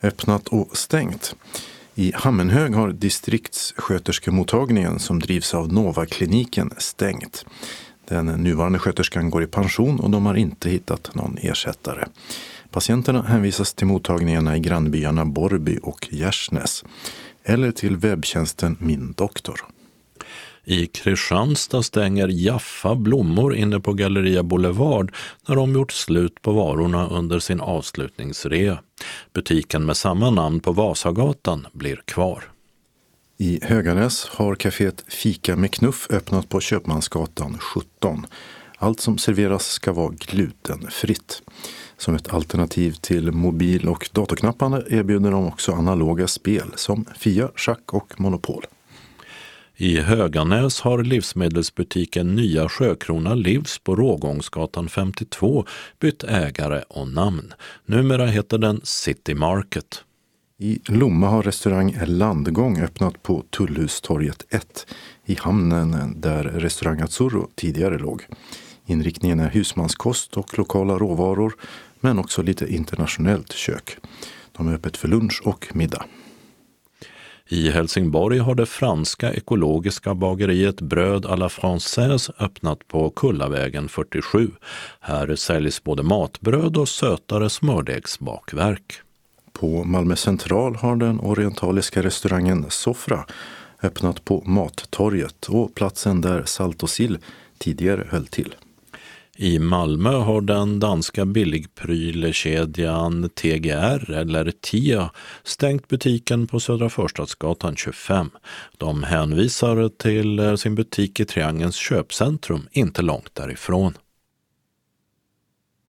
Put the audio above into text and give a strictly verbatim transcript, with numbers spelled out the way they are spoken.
öppnat och stängt. I Hammenhög har distriktssköterskemottagningen som drivs av Nova-kliniken stängt. Den nuvarande sköterskan går i pension och de har inte hittat någon ersättare. Patienterna hänvisas till mottagningarna i grannbyarna Borby och Gärsnäs eller till webbtjänsten Min doktor. I Kristianstad stänger Jaffa blommor inne på Galleria Boulevard när de gjort slut på varorna under sin avslutningsrea. Butiken med samma namn på Vasagatan blir kvar. I Höganäs har kaféet Fika med knuff öppnat på Köpmansgatan sjutton. Allt som serveras ska vara glutenfritt. Som ett alternativ till mobil- och datorknapparna erbjuder de också analoga spel som Fia, Schack och Monopol. I Höganäs har livsmedelsbutiken Nya Sjökrona Livs på Rågångsgatan femtiotvå bytt ägare och namn. Numera heter den City Market. I Lomma har restaurang Landgång öppnat på Tullhustorget ett i hamnen där restaurang Azzurro tidigare låg. Inriktningen är husmanskost och lokala råvaror men också lite internationellt kök. De är öppet för lunch och middag. I Helsingborg har det franska ekologiska bageriet Bröd à la Française öppnat på Kullavägen fyrtiosju. Här säljs både matbröd och sötare smördegsbakverk. På Malmö central har den orientaliska restaurangen Sofra öppnat på Mattorget och platsen där Salt och sill tidigare höll till. I Malmö har den danska billigprylekedjan T G R eller Tia stängt butiken på Södra Förstadsgatan tjugofem. De hänvisar till sin butik i Triangelns köpcentrum inte långt därifrån.